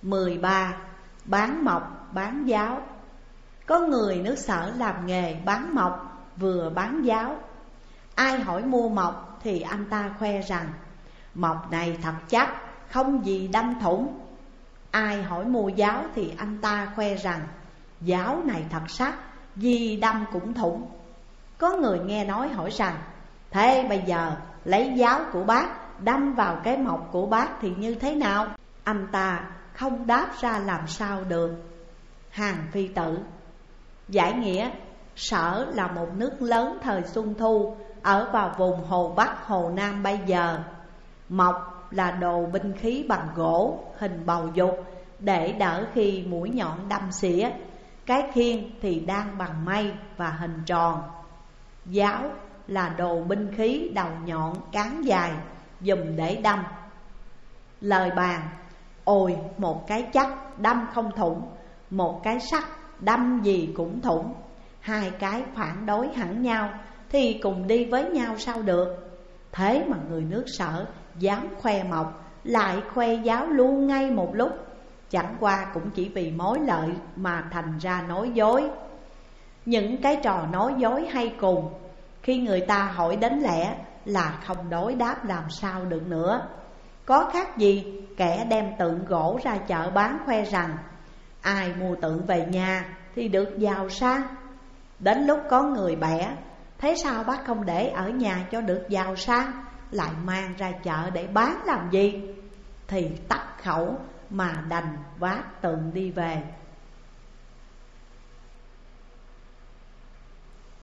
13. Bán mộc bán giáo. Có người nước Sở làm nghề bán mộc vừa bán giáo. Ai hỏi mua mộc thì anh ta khoe rằng mộc này thật chắc, không gì đâm thủng. Ai hỏi mua giáo thì anh ta khoe rằng giáo này thật sắc, gì đâm cũng thủng. Có người nghe nói hỏi rằng thế bây giờ lấy giáo của bác đâm vào cái mộc của bác thì như thế nào? Anh ta không đáp ra làm sao được. Hàn Phi Tử. Giải nghĩa: Sở là một nước lớn thời Xuân Thu ở vào vùng Hồ Bắc, Hồ Nam bây giờ. Mộc là đồ binh khí bằng gỗ, hình bầu dục để đỡ khi mũi nhọn đâm xỉa. Cái khiên thì đan bằng mây và hình tròn. Giáo là đồ binh khí đầu nhọn cán dài dùng để đâm. Lời bàn: ôi một cái chắc đâm không thủng, một cái sắt đâm gì cũng thủng. Hai cái phản đối hẳn nhau thì cùng đi với nhau sao được. Thế mà người nước Sở dám khoe mộc lại khoe giáo luôn ngay một lúc. Chẳng qua cũng chỉ vì mối lợi mà thành ra nói dối. Những cái trò nói dối hay cùng, khi người ta hỏi đến lẽ là không đối đáp làm sao được nữa. Có khác gì kẻ đem tượng gỗ ra chợ bán khoe rằng ai mua tượng về nhà thì được giàu sang. Đến lúc có người bẻ, thế sao bác không để ở nhà cho được giàu sang, lại mang ra chợ để bán làm gì? Thì tắc khẩu mà đành vác tượng đi về.